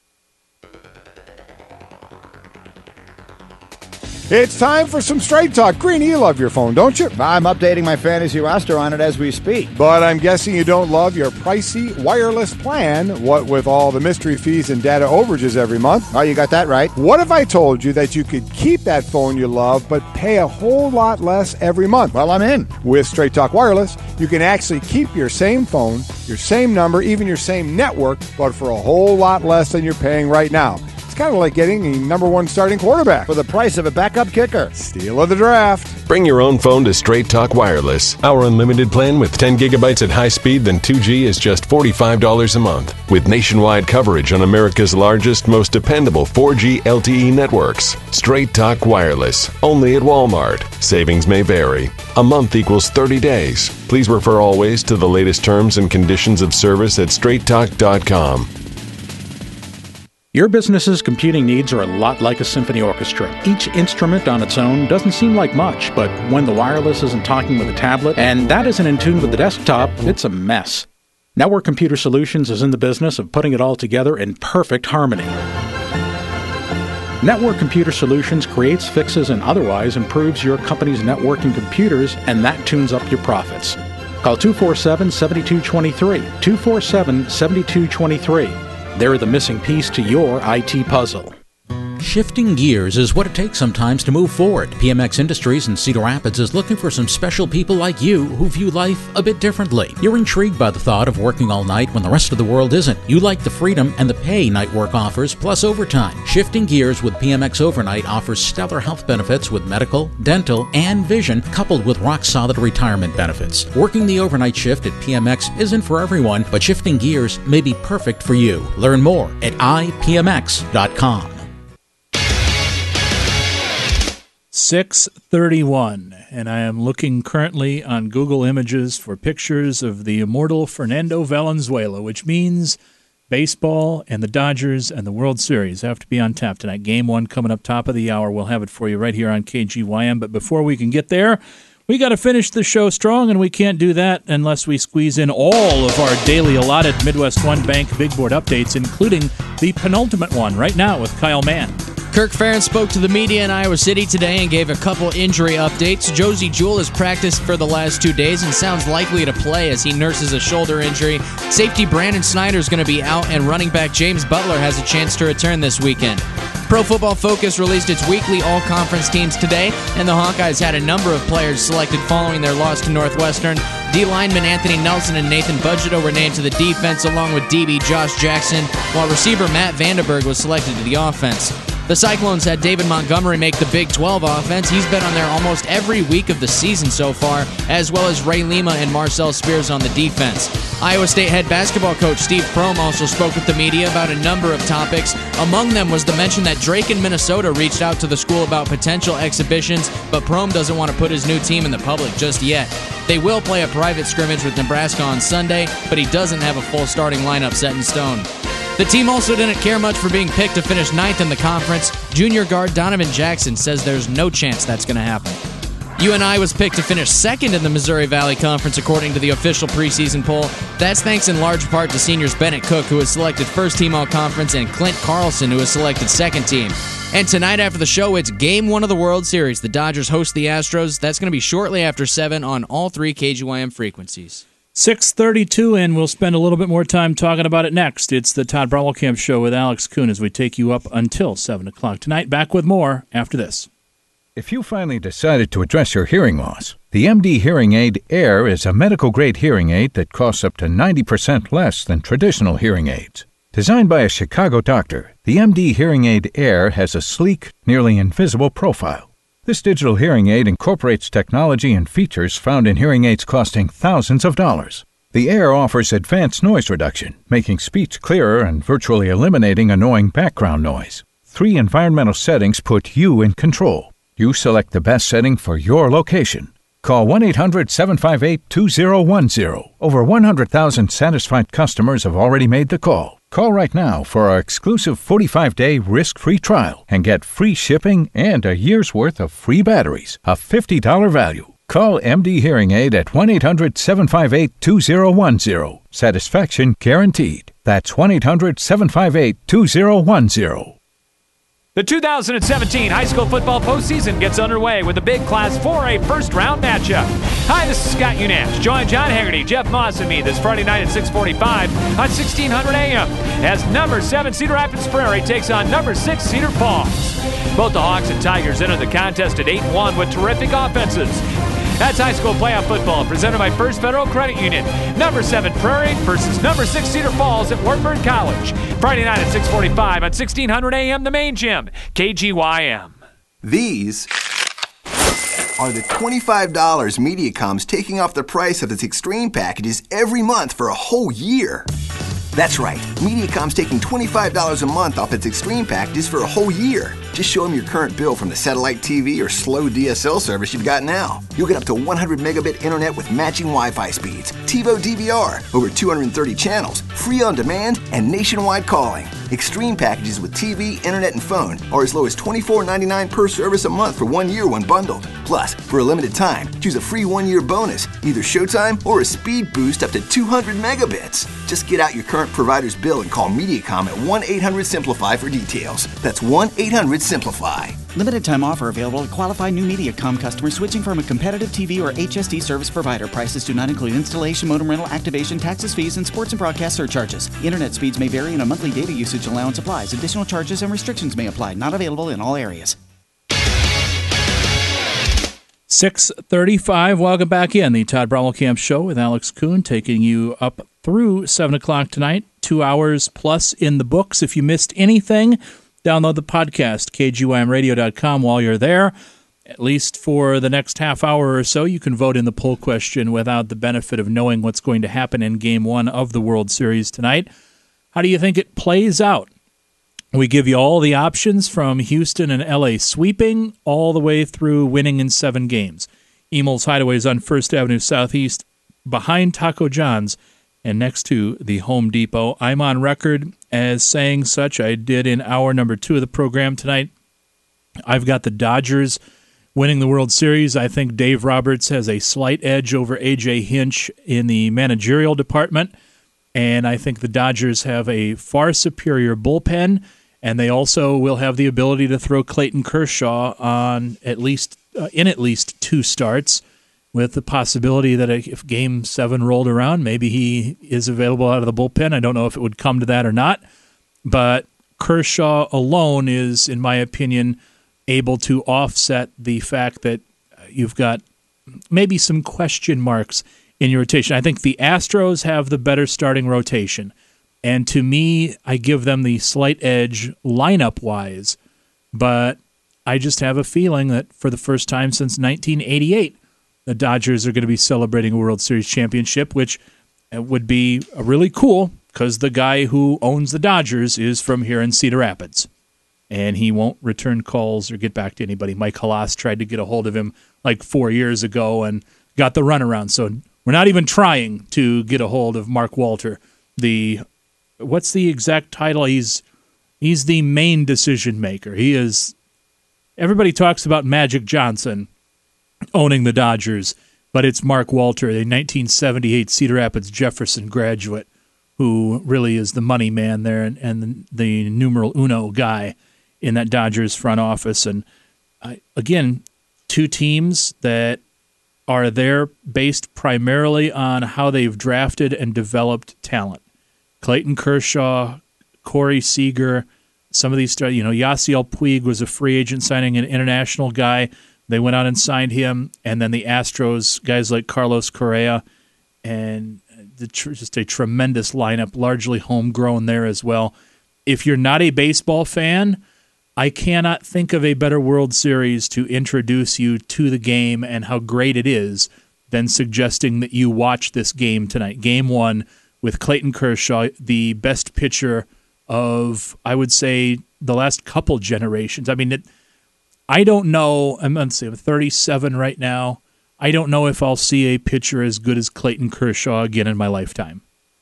It's time for some Straight Talk. Greeny, you love your phone, don't you? I'm updating my fantasy roster on it as we speak. But I'm guessing you don't love your pricey wireless plan, what with all the mystery fees and data overages every month. Oh, you got that right. What if I told you that you could keep that phone you love, but pay a whole lot less every month? Well, I'm in. With Straight Talk Wireless, you can actually keep your same phone, your same number, even your same network, but for a whole lot less than you're paying right now. Kind of like getting the number one starting quarterback for the price of a backup kicker. Steal of the draft. Bring your own phone to Straight Talk Wireless. Our unlimited plan with 10 gigabytes at high speed than 2G is just $45 a month. With nationwide coverage on America's largest, most dependable 4G LTE networks. Straight Talk Wireless. Only at Walmart. Savings may vary. A month equals 30 days. Please refer always to the latest terms and conditions of service at straighttalk.com. Your business's computing needs are a lot like a symphony orchestra. Each instrument on its own doesn't seem like much, but when the wireless isn't talking with the tablet, and that isn't in tune with the desktop, it's a mess. Network Computer Solutions is in the business of putting it all together in perfect harmony. Network Computer Solutions creates, fixes, and otherwise improves your company's networking computers, and that tunes up your profits. Call 247-7223, 247-7223. They're the missing piece to your IT puzzle. Shifting gears is what it takes sometimes to move forward. PMX Industries in Cedar Rapids is looking for some special people like you who view life a bit differently. You're intrigued by the thought of working all night when the rest of the world isn't. You like the freedom and the pay night work offers, plus overtime. Shifting Gears with PMX Overnight offers stellar health benefits with medical, dental, and vision, coupled with rock-solid retirement benefits. Working the overnight shift at PMX isn't for everyone, but Shifting Gears may be perfect for you. Learn more at ipmx.com. 6:31, and I am looking currently on Google Images for pictures of the immortal Fernando Valenzuela, which means baseball and the Dodgers and the World Series have to be on tap tonight. Game 1 coming up top of the hour. We'll have it for you right here on KGYM, but before we can get there, we got to finish the show strong, and we can't do that unless we squeeze in all of our daily allotted Midwest One Bank Big Board updates, including the penultimate one right now with Kyle Mann. Kirk Ferentz spoke to the media in Iowa City today and gave a couple injury updates. Josie Jewell has practiced for the last 2 days and sounds likely to play as he nurses a shoulder injury. Safety Brandon Snyder is going to be out, and running back James Butler has a chance to return this weekend. Pro Football Focus released its weekly all-conference teams today, and the Hawkeyes had a number of players selected following their loss to Northwestern. D-lineman Anthony Nelson and Nathan Budgeto were named to the defense, along with DB Josh Jackson, while receiver Matt Vandenberg was selected to the offense. The Cyclones had David Montgomery make the Big 12 offense. He's been on there almost every week of the season so far, as well as Ray Lima and Marcel Spears on the defense. Iowa State head basketball coach Steve Prohm also spoke with the media about a number of topics. Among them was the mention that Drake in Minnesota reached out to the school about potential exhibitions, but Prohm doesn't want to put his new team in the public just yet. They will play a private scrimmage with Nebraska on Sunday, but he doesn't have a full starting lineup set in stone. The team also didn't care much for being picked to finish 9th in the conference. Junior guard Donovan Jackson says there's no chance that's going to happen. UNI was picked to finish 2nd in the Missouri Valley Conference according to the official preseason poll. That's thanks in large part to seniors Bennett Cook, who was selected first team all-conference, and Clint Carlson, who was selected second team. And tonight after the show, it's Game 1 of the World Series. The Dodgers host the Astros. That's going to be shortly after 7 on all 3 KGYM frequencies. 6:32, and we'll spend a little bit more time talking about it next. It's the Todd Brommelkamp Show with Alex Kuhn as we take you up until 7 o'clock tonight. Back with more after this. If you finally decided to address your hearing loss, the MD Hearing Aid Air is a medical-grade hearing aid that costs up to 90% less than traditional hearing aids. Designed by a Chicago doctor, the MD Hearing Aid Air has a sleek, nearly invisible profile. This digital hearing aid incorporates technology and features found in hearing aids costing thousands of dollars. The Air offers advanced noise reduction, making speech clearer and virtually eliminating annoying background noise. 3 environmental settings put you in control. You select the best setting for your location. Call 1-800-758-2010. Over 100,000 satisfied customers have already made the call. Call right now for our exclusive 45-day risk-free trial and get free shipping and a year's worth of free batteries, a $50 value. Call MD Hearing Aid at 1-800-758-2010. Satisfaction guaranteed. That's 1-800-758-2010. The 2017 high school football postseason gets underway with a big Class 4A first-round matchup. Hi, this is Scott Unash. Join John Haggerty, Jeff Moss, and me this Friday night at 6:45 on 1600 AM as number 7 Cedar Rapids Prairie takes on number 6 Cedar Falls. Both the Hawks and Tigers enter the contest at 8-1 with terrific offenses. That's high school playoff football presented by First Federal Credit Union. Number 7 Prairie versus number 6 Cedar Falls at Wartburg College. Friday night at 6:45 on 1600 AM, the main gym, KGYM. These are the $25 Mediacom's taking off the price of its Extreme packages every month for a whole year. That's right, Mediacom's taking $25 a month off its Extreme packages for a whole year. Just show them your current bill from the satellite TV or slow DSL service you've got now. You'll get up to 100 megabit internet with matching Wi-Fi speeds, TiVo DVR, over 230 channels, free on demand, and nationwide calling. Extreme packages with TV, internet, and phone are as low as $24.99 per service a month for 1 year when bundled. Plus, for a limited time, choose a free 1-year bonus, either Showtime or a speed boost up to 200 megabits. Just get out your current provider's bill and call Mediacom at 1-800-SIMPLIFY for details. That's 1-800-SIMPLIFY. Limited time offer available to qualified new Mediacom customers switching from a competitive TV or HSD service provider. Prices do not include installation, modem rental, activation, taxes, fees, and sports and broadcast surcharges. Internet speeds may vary and a monthly data usage allowance applies. Additional charges and restrictions may apply. Not available in all areas. 6:35. Welcome back in the Todd Brommelkamp Show with Alex Kuhn, taking you up through 7 o'clock tonight. 2 hours plus in the books. If you missed anything, download the podcast, kgymradio.com, while you're there. At least for the next half hour or so, you can vote in the poll question without the benefit of knowing what's going to happen in Game 1 of the World Series tonight. How do you think it plays out? We give you all the options from Houston and LA sweeping all the way through winning in 7 games. Emel's Hideaway is on 1st Avenue Southeast, behind Taco John's, and next to the Home Depot. I'm on record as saying such. I did in hour number 2 of the program tonight. I've got the Dodgers winning the World Series. I think Dave Roberts has a slight edge over A.J. Hinch in the managerial department, and I think the Dodgers have a far superior bullpen, and they also will have the ability to throw Clayton Kershaw on at least 2 starts, with the possibility that if Game 7 rolled around, maybe he is available out of the bullpen. I don't know if it would come to that or not, but Kershaw alone is, in my opinion, able to offset the fact that you've got maybe some question marks in your rotation. I think the Astros have the better starting rotation, and to me, I give them the slight edge lineup-wise, but I just have a feeling that for the first time since 1988, the Dodgers are going to be celebrating a World Series championship, which would be really cool because the guy who owns the Dodgers is from here in Cedar Rapids, and he won't return calls or get back to anybody. Mike Halas tried to get a hold of him like 4 years ago and got the runaround, so we're not even trying to get a hold of Mark Walter. What's the exact title? He's the main decision maker. He is. Everybody talks about Magic Johnson owning the Dodgers, but it's Mark Walter, the 1978 Cedar Rapids Jefferson graduate, who really is the money man there and the numeral uno guy in that Dodgers front office. And again, 2 teams that are there based primarily on how they've drafted and developed talent. Clayton Kershaw, Corey Seager, some of these, Yasiel Puig was a free agent signing an international guy. They went out and signed him, and then the Astros, guys like Carlos Correa, and just a tremendous lineup, largely homegrown there as well. If you're not a baseball fan, I cannot think of a better World Series to introduce you to the game and how great it is than suggesting that you watch this game tonight. Game 1 with Clayton Kershaw, the best pitcher of, I would say, the last couple generations. I mean, I don't know. I'm 37 right now. I don't know if I'll see a pitcher as good as Clayton Kershaw again in my lifetime.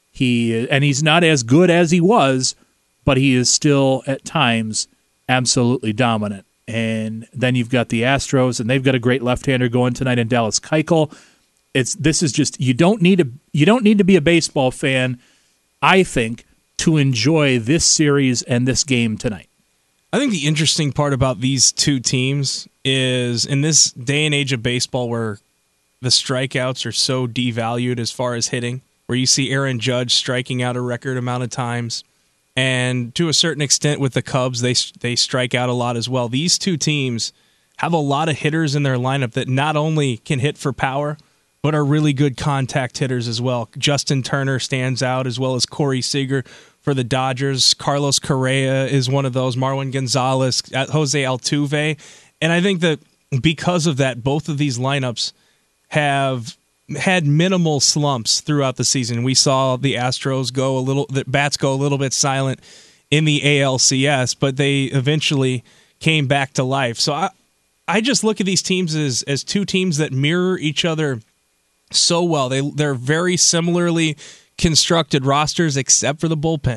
He's not as good as he was, but he is still at times absolutely dominant. And then you've got the Astros, and they've got a great left-hander going tonight in Dallas Keuchel. This is just you don't need to be a baseball fan, I think, to enjoy this series and this game tonight. I think the interesting part about these 2 teams is in this day and age of baseball where the strikeouts are so devalued as far as hitting, where you see Aaron Judge striking out a record amount of times, and to a certain extent with the Cubs, they strike out a lot as well. These 2 teams have a lot of hitters in their lineup that not only can hit for power, but are really good contact hitters as well. Justin Turner stands out, as well as Corey Seager for the Dodgers. Carlos Correa is one of those. Marwin Gonzalez, Jose Altuve. And I think that because of that, both of these lineups have had minimal slumps throughout the season. We saw the Astros the bats go a little bit silent in the ALCS, but they eventually came back to life. So I just look at these teams as 2 teams that mirror each other so well. They're very similarly constructed rosters except for the bullpen.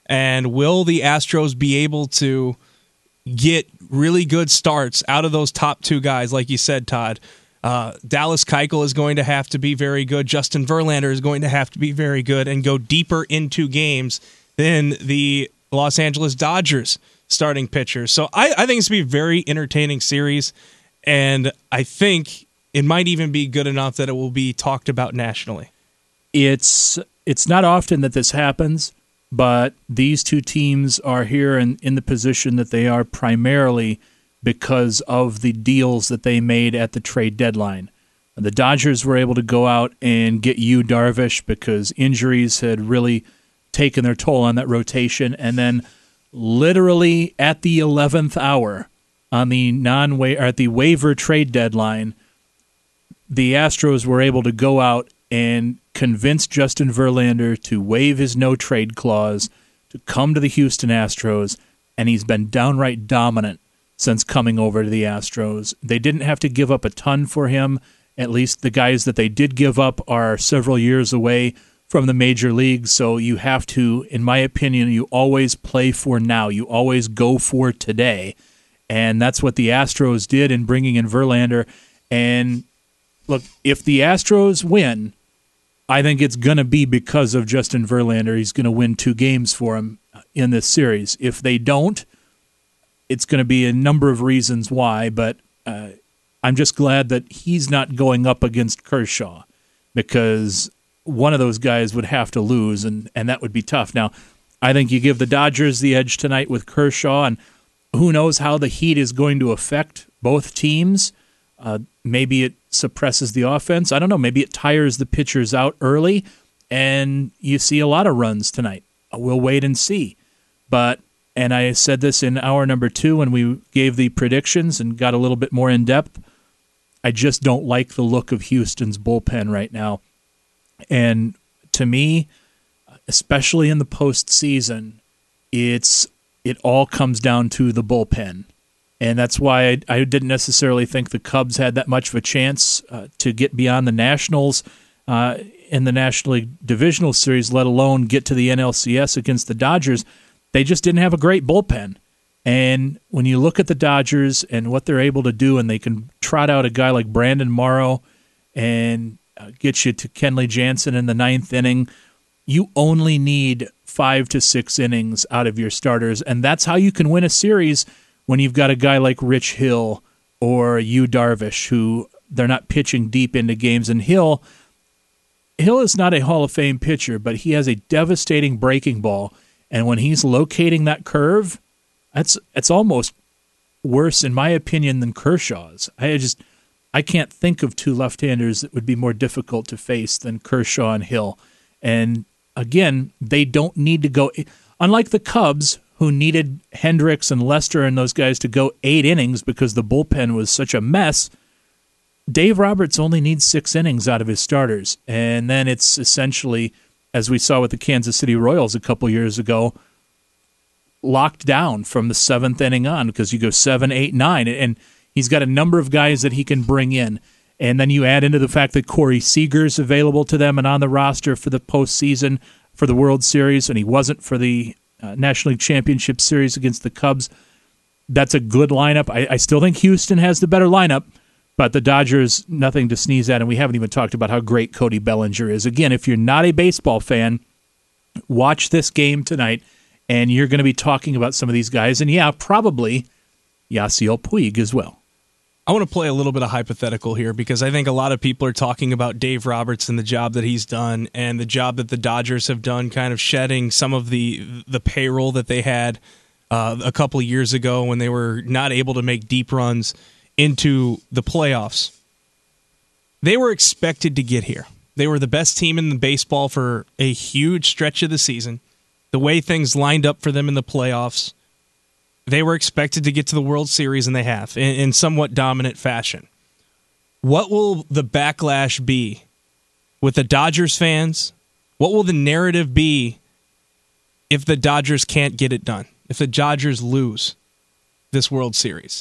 And will the Astros be able to get really good starts out of those top two guys, like you said, Todd? Dallas Keuchel is going to have to be very good. Justin Verlander is going to have to be very good and go deeper into games than the Los Angeles Dodgers starting pitchers. So I think it's going to be a very entertaining series, and I think it might even be good enough that it will be talked about nationally. It's not often that this happens, but these two teams are here in the position that they are primarily because of the deals that they made at the trade deadline. The Dodgers were able to go out and get Yu Darvish because injuries had really taken their toll on that rotation, and then literally at the 11th hour on the waiver trade deadline, the Astros were able to go out and convince Justin Verlander to waive his no-trade clause, to come to the Houston Astros, and he's been downright dominant since coming over to the Astros. They didn't have to give up a ton for him. At least the guys that they did give up are several years away from the major leagues, so you have to, in my opinion, you always play for now. You always go for today, and that's what the Astros did in bringing in Verlander. And look, if the Astros win, I think it's going to be because of Justin Verlander. He's going to win 2 games for him in this series. If they don't, it's going to be a number of reasons why, but I'm just glad that he's not going up against Kershaw, because one of those guys would have to lose, and that would be tough. Now, I think you give the Dodgers the edge tonight with Kershaw, and who knows how the heat is going to affect both teams. Maybe it suppresses the offense. I don't know. Maybe it tires the pitchers out early, and you see a lot of runs tonight. We'll wait and see. And I said this in hour number 2 when we gave the predictions and got a little bit more in-depth, I just don't like the look of Houston's bullpen right now. And to me, especially in the postseason, it all comes down to the bullpen. And that's why I didn't necessarily think the Cubs had that much of a chance to get beyond the Nationals in the National League Divisional Series, let alone get to the NLCS against the Dodgers. They just didn't have a great bullpen. And when you look at the Dodgers and what they're able to do, and they can trot out a guy like Brandon Morrow and get you to Kenley Jansen in the 9th inning, you only need 5 to 6 innings out of your starters. And that's how you can win a series when you've got a guy like Rich Hill or Yu Darvish, who they're not pitching deep into games. And Hill is not a Hall of Fame pitcher, but he has a devastating breaking ball. And when he's locating that curve, it's almost worse, in my opinion, than Kershaw's. I can't think of 2 left-handers that would be more difficult to face than Kershaw and Hill. And again, they don't need to go, unlike the Cubs, who needed Hendricks and Lester and those guys to go 8 innings because the bullpen was such a mess. Dave Roberts only needs 6 innings out of his starters. And then it's essentially, as we saw with the Kansas City Royals a couple years ago, locked down from the 7th inning on, because you go 7, 8, 9, and he's got a number of guys that he can bring in. And then you add into the fact that Corey Seager's available to them and on the roster for the postseason for the World Series, and he wasn't for the National League Championship Series against the Cubs. That's a good lineup. I still think Houston has the better lineup, but the Dodgers, nothing to sneeze at, and we haven't even talked about how great Cody Bellinger is. Again, if you're not a baseball fan, watch this game tonight, and you're going to be talking about some of these guys, and yeah, probably Yasiel Puig as well. I want to play a little bit of hypothetical here, because I think a lot of people are talking about Dave Roberts and the job that he's done and the job that the Dodgers have done, kind of shedding some of the payroll that they had a couple of years ago when they were not able to make deep runs into the playoffs. They were expected to get here. They were the best team in the baseball for a huge stretch of the season. The way things lined up for them in the playoffs, they were expected to get to the World Series, and they have, in somewhat dominant fashion. What will the backlash be with the Dodgers fans? What will the narrative be if the Dodgers can't get it done? If the Dodgers lose this World Series?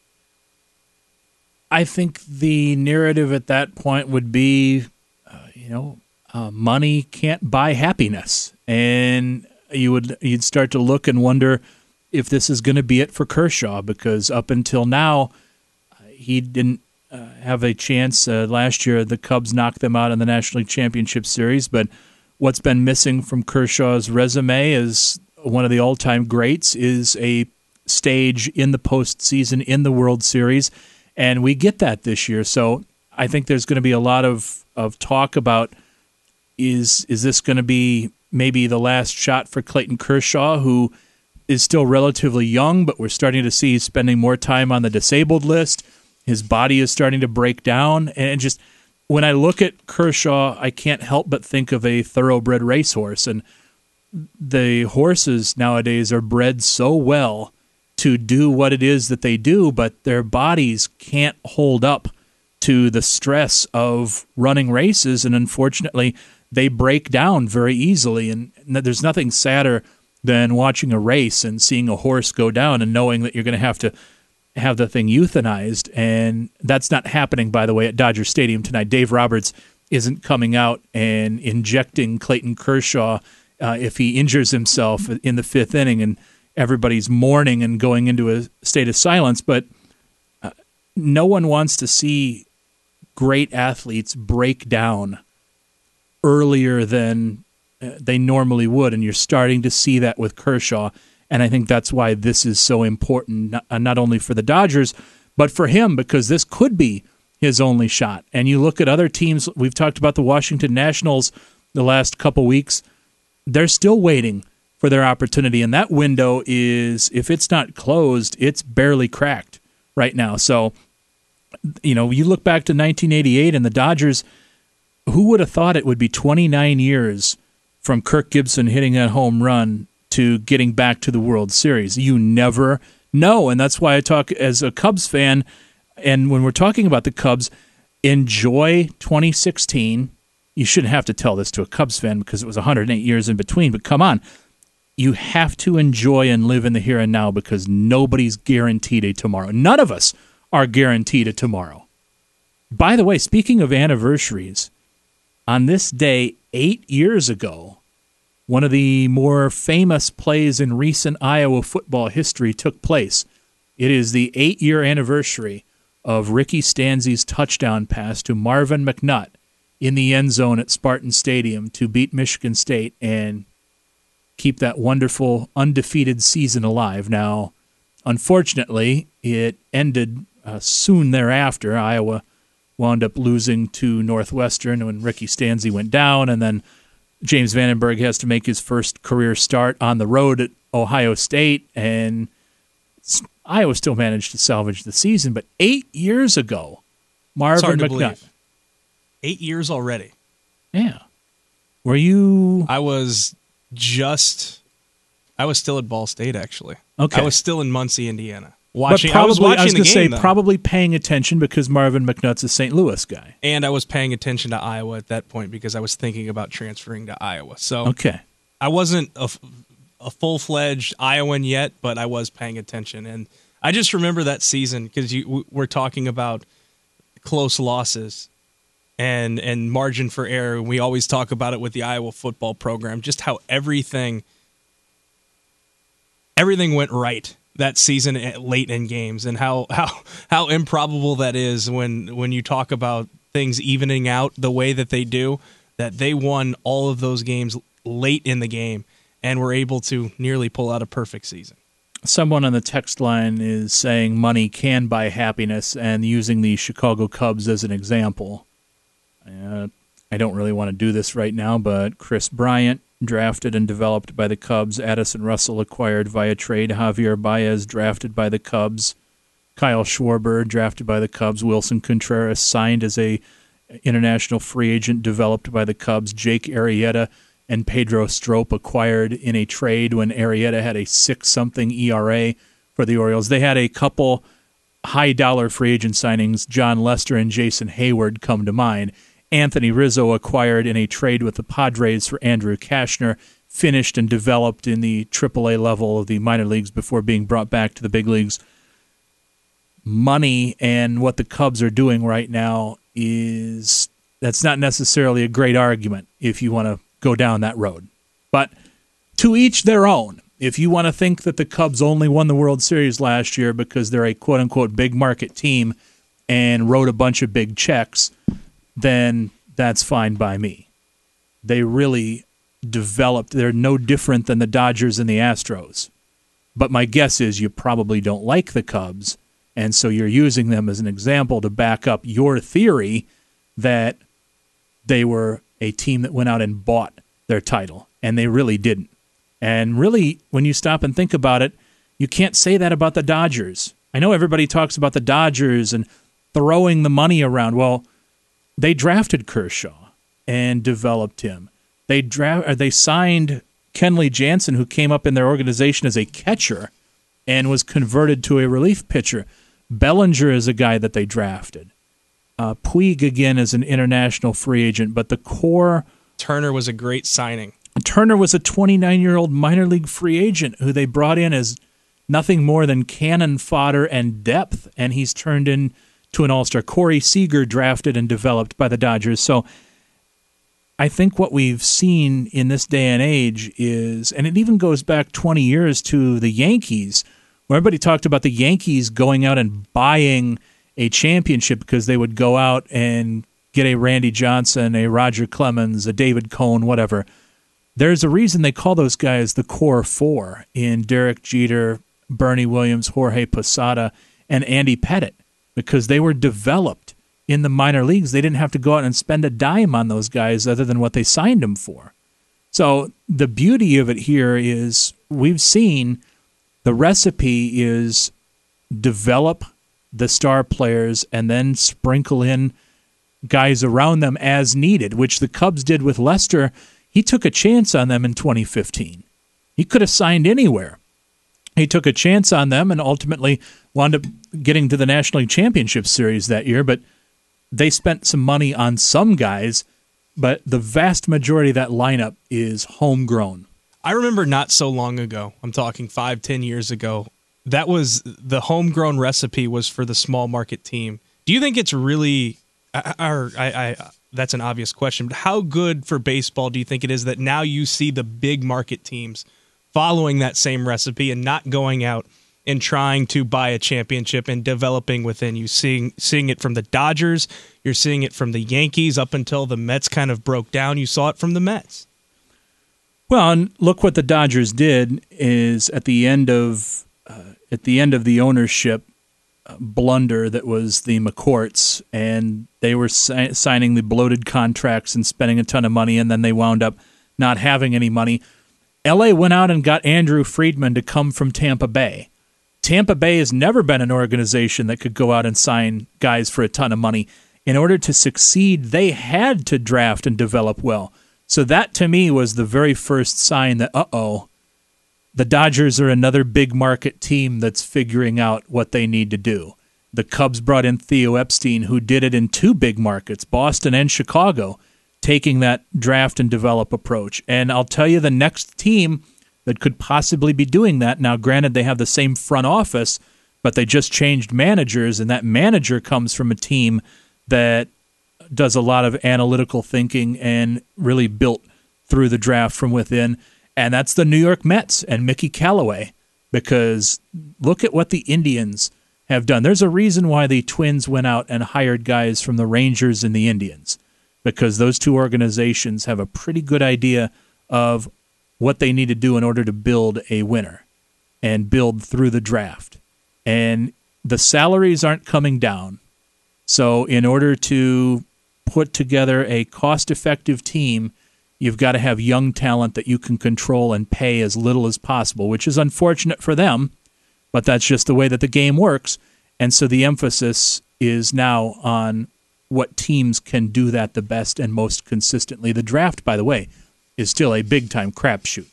I think the narrative at that point would be, money can't buy happiness. And you'd start to look and wonder if this is going to be it for Kershaw, because up until now, he didn't have a chance. Last year, the Cubs knocked them out in the National League Championship Series, but what's been missing from Kershaw's resume is one of the all-time greats is a stage in the postseason in the World Series, and we get that this year. So I think there's going to be a lot of talk about is this going to be maybe the last shot for Clayton Kershaw, who is still relatively young, but we're starting to see he's spending more time on the disabled list. His body is starting to break down, and just when I look at Kershaw, I can't help but think of a thoroughbred racehorse, and the horses nowadays are bred so well to do what it is that they do, but their bodies can't hold up to the stress of running races, and unfortunately, they break down very easily, and there's nothing sadder than watching a race and seeing a horse go down and knowing that you're going to have the thing euthanized, and that's not happening, by the way, at Dodger Stadium tonight. Dave Roberts isn't coming out and injecting Clayton Kershaw if he injures himself in the fifth inning, and everybody's mourning and going into a state of silence, but no one wants to see great athletes break down earlier than they normally would, and you're starting to see that with Kershaw. And I think that's why this is so important, not only for the Dodgers, but for him, because this could be his only shot. And you look at other teams, we've talked about the Washington Nationals the last couple weeks, they're still waiting for their opportunity. And that window is, if it's not closed, it's barely cracked right now. So, you look back to 1988 and the Dodgers, who would have thought it would be 29 years from Kirk Gibson hitting that home run to getting back to the World Series? You never know, and that's why I talk as a Cubs fan, and when we're talking about the Cubs, enjoy 2016. You shouldn't have to tell this to a Cubs fan because it was 108 years in between, but come on. You have to enjoy and live in the here and now because nobody's guaranteed a tomorrow. None of us are guaranteed a tomorrow. By the way, speaking of anniversaries, on this day 8 years ago, one of the more famous plays in recent Iowa football history took place. It is the 8-year anniversary of Ricky Stanzi's touchdown pass to Marvin McNutt in the end zone at Spartan Stadium to beat Michigan State and keep that wonderful undefeated season alive. Now, unfortunately, it ended soon thereafter. Iowa wound up losing to Northwestern when Ricky Stanzi went down, and then James Vandenberg has to make his first career start on the road at Ohio State, and Iowa still managed to salvage the season. But 8 years ago, Marvin McNutt. 8 years already. Yeah. Were you? I was still at Ball State, actually. Okay. I was still in Muncie, Indiana. Watching, but probably, I was going to say, probably paying attention because Marvin McNutt's a St. Louis guy. And I was paying attention to Iowa at that point because I was thinking about transferring to Iowa. So okay. I wasn't a full-fledged Iowan yet, but I was paying attention. And I just remember that season because we're talking about close losses and margin for error. We always talk about it with the Iowa football program, just how everything went right that season late in games, and how improbable that is when you talk about things evening out the way that they do, that they won all of those games late in the game and were able to nearly pull out a perfect season. Someone on the text line is saying money can buy happiness and using the Chicago Cubs as an example. I don't really want to do this right now, but Chris Bryant, drafted and developed by the Cubs. Addison Russell acquired via trade. Javier Baez drafted by the Cubs. Kyle Schwarber drafted by the Cubs. Wilson Contreras signed as a international free agent developed by the Cubs. Jake Arrieta and Pedro Strop acquired in a trade when Arrieta had a 6-something ERA for the Orioles. They had a couple high-dollar free agent signings. John Lester and Jason Hayward come to mind. Anthony Rizzo acquired in a trade with the Padres for Andrew Kashner, finished and developed in the AAA level of the minor leagues before being brought back to the big leagues. Money and what the Cubs are doing right now that's not necessarily a great argument if you want to go down that road. But To each their own. If you want to think that the Cubs only won the World Series last year because they're a quote-unquote big market team and wrote a bunch of big checks, then that's fine by me. They really developed. They're no different than the Dodgers and the Astros. But my guess is you probably don't like the Cubs, and so you're using them as an example to back up your theory that they were a team that went out and bought their title, and they really didn't. And really, when you stop and think about it, you can't say that about the Dodgers. I know everybody talks about the Dodgers and throwing the money around. Well, they drafted Kershaw and developed him. They signed Kenley Jansen, who came up in their organization as a catcher and was converted to a relief pitcher. Bellinger is a guy that they drafted. Puig, again, is an international free agent, but the core... Turner was a great signing. Turner was a 29-year-old minor league free agent who they brought in as nothing more than cannon fodder and depth, and he's turned into an all-star. Corey Seager drafted and developed by the Dodgers. So I think what we've seen in this day and age is, and it even goes back 20 years to the Yankees, where everybody talked about the Yankees going out and buying a championship because they would go out and get a Randy Johnson, a Roger Clemens, a David Cohn, whatever. There's a reason they call those guys the core four in Derek Jeter, Bernie Williams, Jorge Posada, and Andy Pettitte, because they were developed in the minor leagues. They didn't have to go out and spend a dime on those guys other than what they signed them for. So the beauty of it here is we've seen the recipe is develop the star players and then sprinkle in guys around them as needed, which the Cubs did with Lester. He took a chance on them in 2015. He could have signed anywhere. He took a chance on them and ultimately wound up getting to the National League Championship Series that year, but they spent some money on some guys, but the vast majority of that lineup is homegrown. I remember not so long ago, I'm talking 5-10 years ago, that was the homegrown recipe was for the small market team. Do you think it's really... that's an obvious question, but how good for baseball do you think it is that now you see the big market teams following that same recipe and not going out and trying to buy a championship and developing within? You seeing it from the Dodgers, you're seeing it from the Yankees up until the Mets kind of broke down. You saw it from the Mets. Well, and look what the Dodgers did is at the end of the ownership blunder that was the McCourts, and they were signing the bloated contracts and spending a ton of money, and then they wound up not having any money. L.A. went out and got Andrew Friedman to come from Tampa Bay. Tampa Bay has never been an organization that could go out and sign guys for a ton of money. In order to succeed, they had to draft and develop well. So that, to me, was the very first sign that, the Dodgers are another big market team that's figuring out what they need to do. The Cubs brought in Theo Epstein, who did it in two big markets, Boston and Chicago, taking that draft and develop approach. And I'll tell you, the next team that could possibly be doing that, now granted they have the same front office, but they just changed managers, and that manager comes from a team that does a lot of analytical thinking and really built through the draft from within. And that's the New York Mets and Mickey Callaway, because look at what the Indians have done. There's a reason why the Twins went out and hired guys from the Rangers and the Indians, because those two organizations have a pretty good idea of what they need to do in order to build a winner and build through the draft. And the salaries aren't coming down. So in order to put together a cost-effective team, you've got to have young talent that you can control and pay as little as possible, which is unfortunate for them, but that's just the way that the game works. And so the emphasis is now on what teams can do that the best and most consistently. The draft, by the way, is still a big-time crapshoot.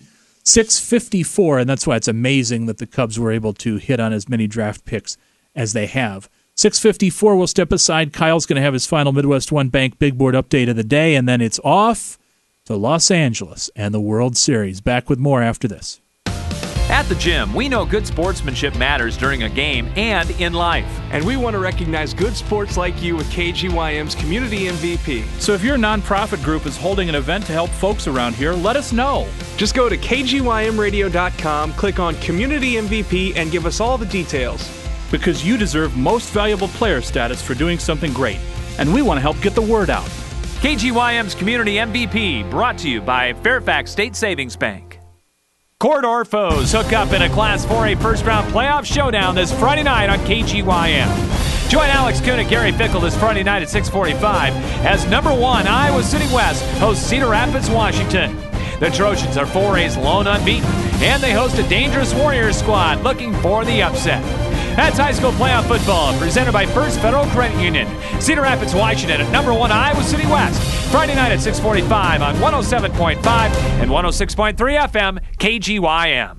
654, and that's why it's amazing that the Cubs were able to hit on as many draft picks as they have. 654, we'll step aside. Kyle's going to have his final Midwest One Bank Big Board update of the day, and then it's off to Los Angeles and the World Series. Back with more after this. At the gym, we know good sportsmanship matters during a game and in life. And we want to recognize good sports like you with KGYM's Community MVP. So if your nonprofit group is holding an event to help folks around here, let us know. Just go to kgymradio.com, click on Community MVP, and give us all the details. Because you deserve most valuable player status for doing something great. And we want to help get the word out. KGYM's Community MVP, brought to you by Fairfax State Savings Bank. Corridor foes hook up in a Class 4A first-round playoff showdown this Friday night on KGYM. Join Alex Kuhn and Gary Fickle this Friday night at 6:45 as number 1 Iowa City West hosts Cedar Rapids, Washington. The Trojans are 4A's lone unbeaten, and they host a dangerous Warriors squad looking for the upset. That's high school playoff football presented by First Federal Credit Union. Cedar Rapids, Washington at number 1 Iowa City West. Friday night at 6:45 on 107.5 and 106.3 FM KGYM.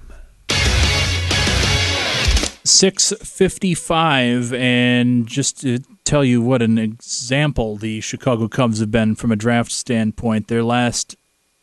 6:55, and just to tell you what an example the Chicago Cubs have been from a draft standpoint, their last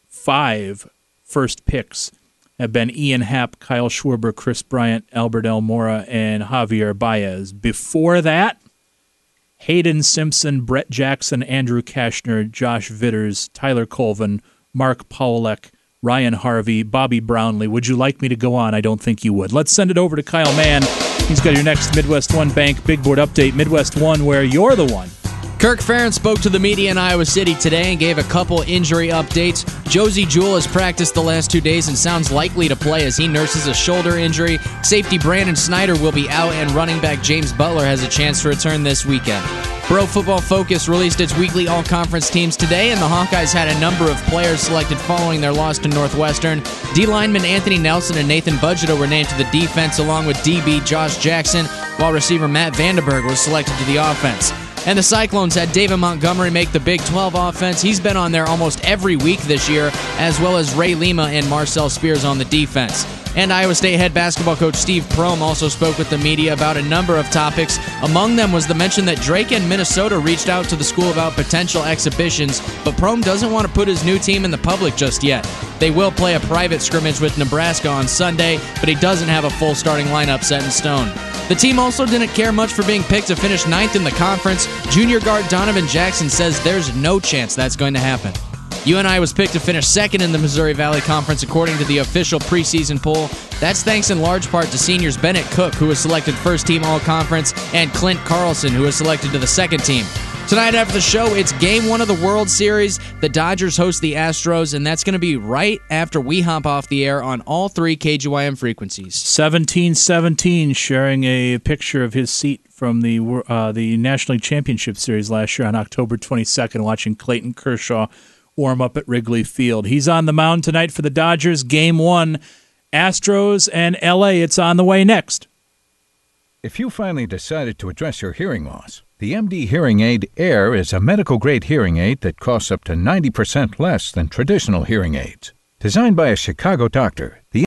5 first picks have been Ian Happ, Kyle Schwarber, Chris Bryant, Albert Almora, and Javier Baez. Before that, Hayden Simpson, Brett Jackson, Andrew Kashner, Josh Vitters, Tyler Colvin, Mark Powlek, Ryan Harvey, Bobby Brownlee. Would you like me to go on? I don't think you would. Let's send it over to Kyle Mann. He's got your next Midwest One Bank Big Board update. Midwest One, where you're the one. Kirk Ferentz spoke to the media in Iowa City today and gave a couple injury updates. Josie Jewell has practiced the last 2 days and sounds likely to play as he nurses a shoulder injury. Safety Brandon Snyder will be out, and running back James Butler has a chance to return this weekend. Pro Football Focus released its weekly all-conference teams today, and the Hawkeyes had a number of players selected following their loss to Northwestern. D-lineman Anthony Nelson and Nathan Budgeto were named to the defense, along with DB Josh Jackson, while receiver Matt Vandenberg was selected to the offense. And the Cyclones had David Montgomery make the Big 12 offense. He's been on there almost every week this year, as well as Ray Lima and Marcel Spears on the defense. And Iowa State head basketball coach Steve Prohm also spoke with the media about a number of topics. Among them was the mention that Drake and Minnesota reached out to the school about potential exhibitions, but Prohm doesn't want to put his new team in the public just yet. They will play a private scrimmage with Nebraska on Sunday, but he doesn't have a full starting lineup set in stone. The team also didn't care much for being picked to finish 9th in the conference. Junior guard Donovan Jackson says there's no chance that's going to happen. UNI was picked to finish 2nd in the Missouri Valley Conference according to the official preseason poll. That's thanks in large part to seniors Bennett Cook, who was selected first-team All-Conference, and Clint Carlson, who was selected to the second team. Tonight after the show, it's Game 1 of the World Series. The Dodgers host the Astros, and that's going to be right after we hop off the air on all 3 KGYM frequencies. 1717 sharing a picture of his seat from the National League Championship Series last year on October 22nd, watching Clayton Kershaw warm up at Wrigley Field. He's on the mound tonight for the Dodgers. Game 1, Astros and LA. It's on the way next. If you finally decided to address your hearing loss, the MD Hearing Aid Air is a medical-grade hearing aid that costs up to 90% less than traditional hearing aids. Designed by a Chicago doctor, the